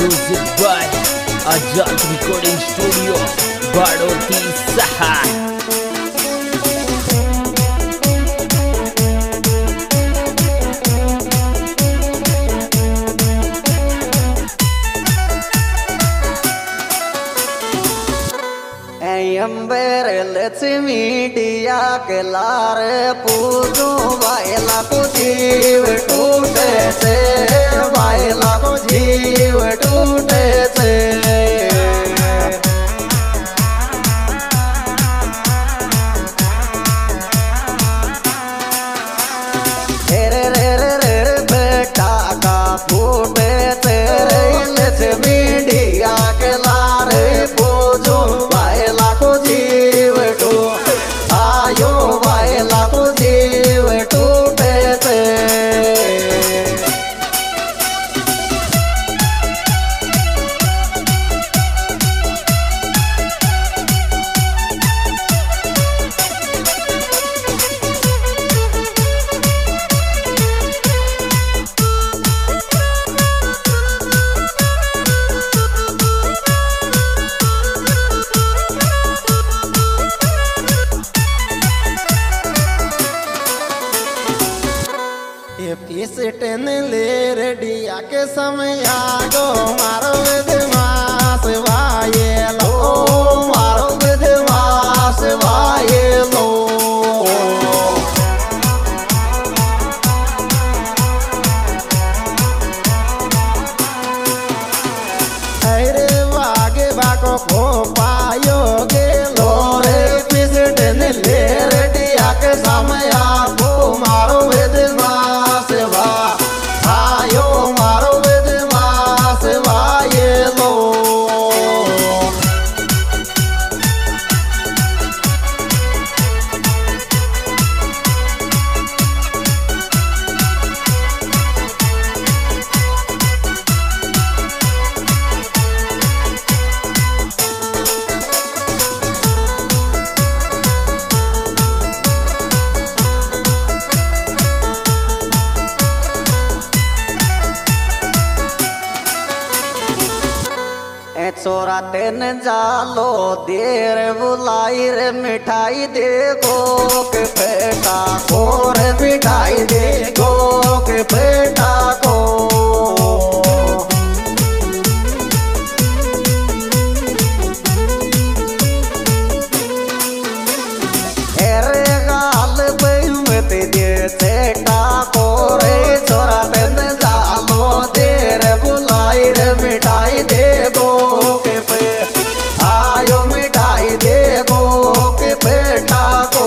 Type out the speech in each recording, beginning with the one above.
Music by Ajat Recording Studio, Badoti Saha. Ambar media के लारे पूजू वायला को जीव टूटे से, वायला को जीव टूटे से। रे रे रे रे बेटा का फूटे तेरे मीडिया के लारे पूजू वायला को जीव टूटे, आयो वायला को जीव टूटे से। टेन ले रेडिया के समय आगो मारो विधवास वाये लो, मारो विधवास वाये लो। अरे वागे बाको को पायो गे लो रे, पिस टेन ले रेडिया के समय आगो मारो विधवास वा, आयो मारो विधवास वाये लो। छोरा तेन जालो देर बुलाई रे, मिठाई दे गो के बेटा को रे, मिठाई दे गो के बेटा को। अरे गाल मत दे सेटा को रे, छोरा तेन जालो देर बुलाई रे, मिठाई दे गो आयो, मिठाई दे गो के बेटा को।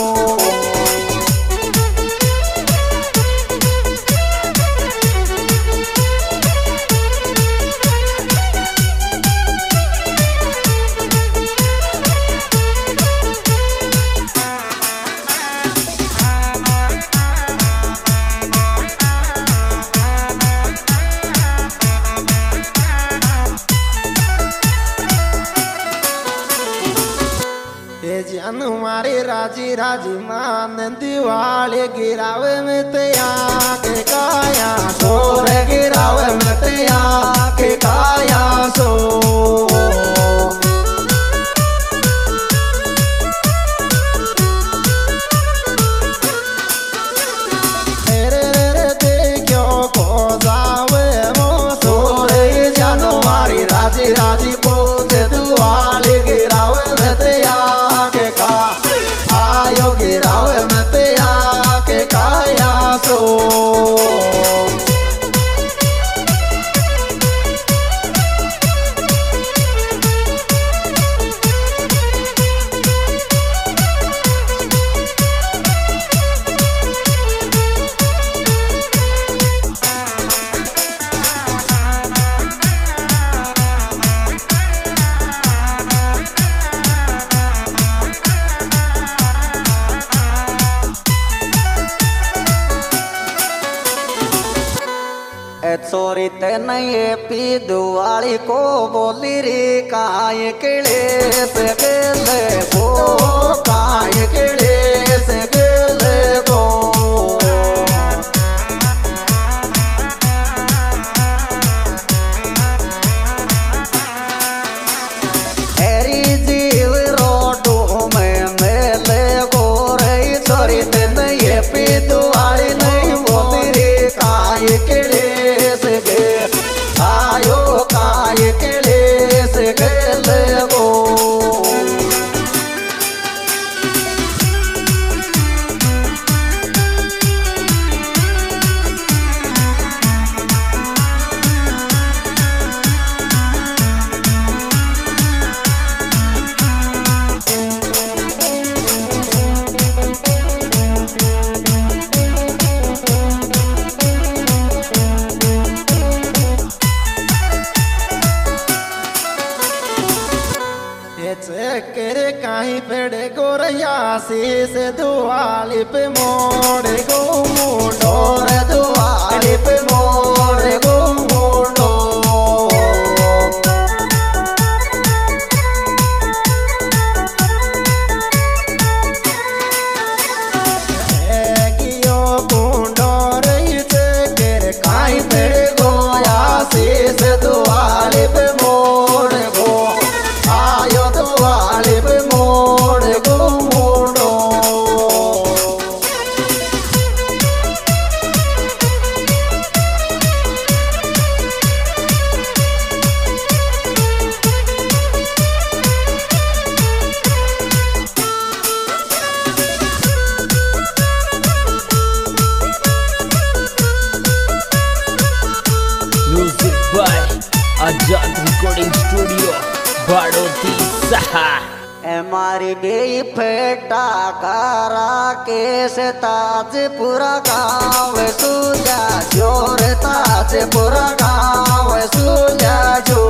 हमारे राजी राजी मान दिवाले गिरावे में तया के काया सो रे, गिरावे में तया के काया सो। रे रे रे देखो को जावे मो सो रे, जानो मारी राजी राजी पोत दिवाले गिरावे में तया के का, आयो गिरावे मत आके काया सो। छोरी तेन ये पी दुआली को बोली रे, काय केड़े से गेले गो, काय केड़े से गेले गो। पेड़ गोरैया शीस दुआली पे मोड़ गो मुंडो रे दुआली पे मोड़ गो मुंडो आजाद रिकॉर्डिंग स्टूडियो बाड़ोती सहा हमारी बेई फेटा करा केस ताज पूरा गाँव सूझा जोर ताज पूरा गाँव सूझा जो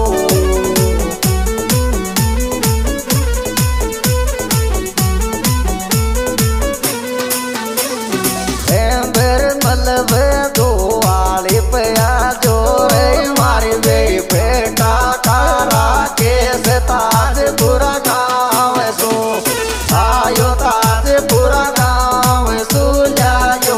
मलब दो वाली पया जोर मारी बेई फेटा करा केस ताज पूरा गाँव सो आयो ताज पूरा गाँव सुजायो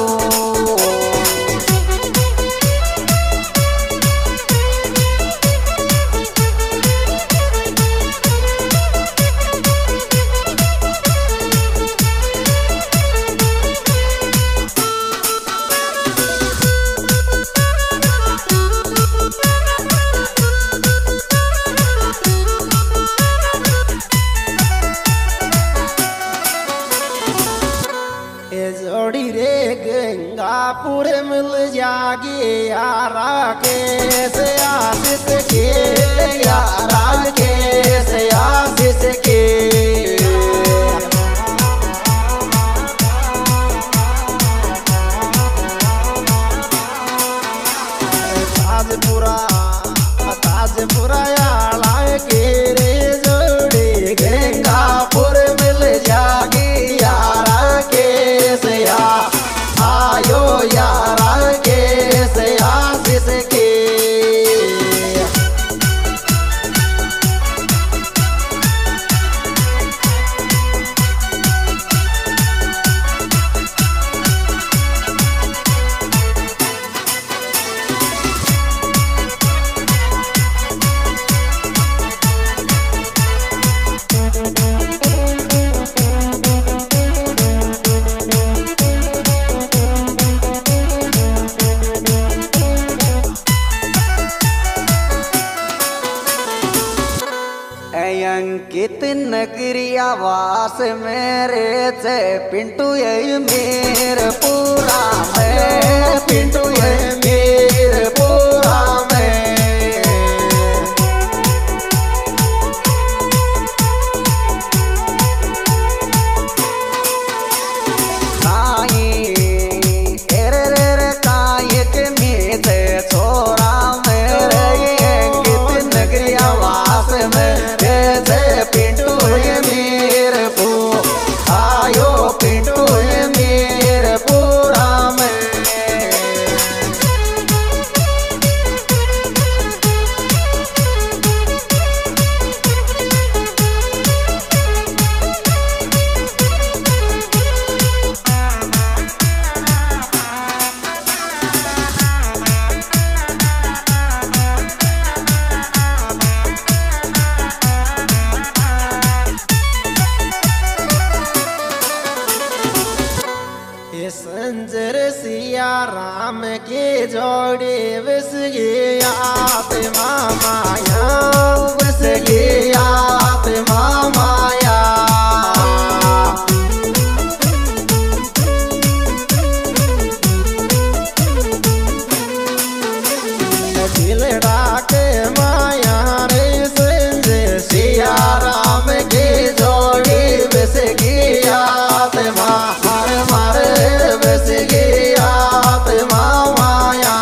जोड़ी रे गंगापुर मिल जागी यारा के से आशीष के यारा के से आशीष के ताजपुरा याला के रे जोड़ी गंगापुर मिल जागी यारा आयो यारा के से आशीष के अंकित नगरिया वास मेरे से पिंटू ये मेरे पूरा में पिंटू ये मेरे पूरा में काई रे रे रे काई के मीते छोरा मेरे अंकित नगरिया वास में पिंटू ये मेरे पू आयो पिंटू ये मेरे पूरा में संजर सिया राम के जोड़े बस गया मामाया बस गया मामाया दिल डाक माया रे संजर सिया राम के जोड़े बस गया मारे मारे बस गया मामाया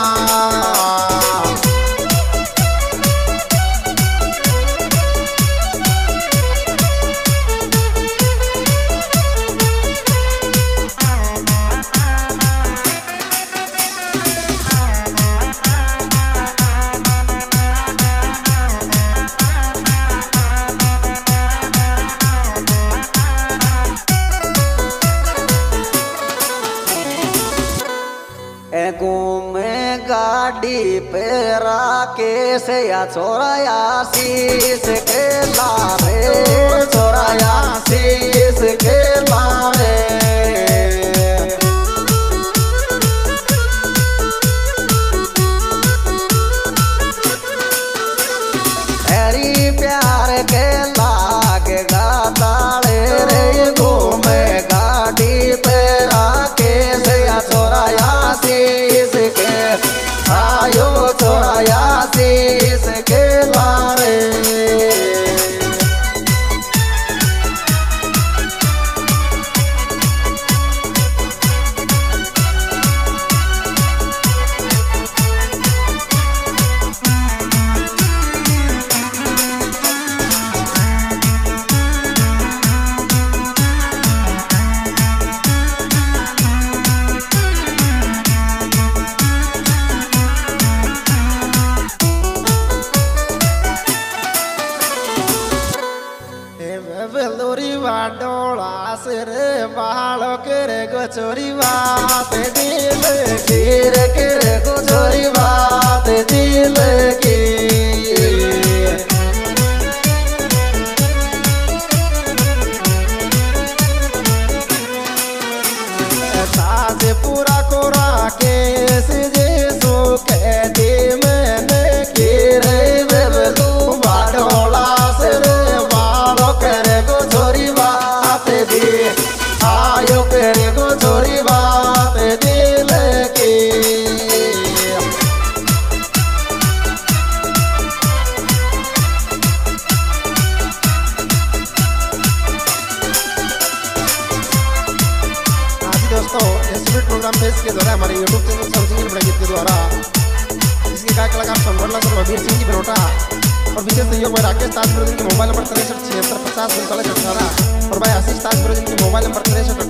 में गाड़ी पे राके से या छोराया शीश के लारे छोराया शीश के लारे हरी प्यार के लागेगा ताले रे घूमे गाड़ी पे राके से या छोराया शीश के आयो छोराया शीश के लारे बेलोरी वाडोला सिरे बालो करे गोचोरी बात दिल करे गोचोरी बात दिल की साज पूरा कोरा के जेसु कहती मैंने की रे बेलू वाडोला सिरे करे गो छोरी बात दी आयो करे गो छोरी बात दिल की दोस्तों एस्टिमेट प्रोग्राम फेस के द्वारा हमारे यूट्यूब चैनल समझिंग गीत के द्वारा इसके गायक कलाकार संवरला सर रघुवीर सिंह जी बरोटा और विशेष सहयोग में राकेश ताज के मोबाइल नंबर 637650 और भाई आशीष ताज के मोबाइल नंबर 63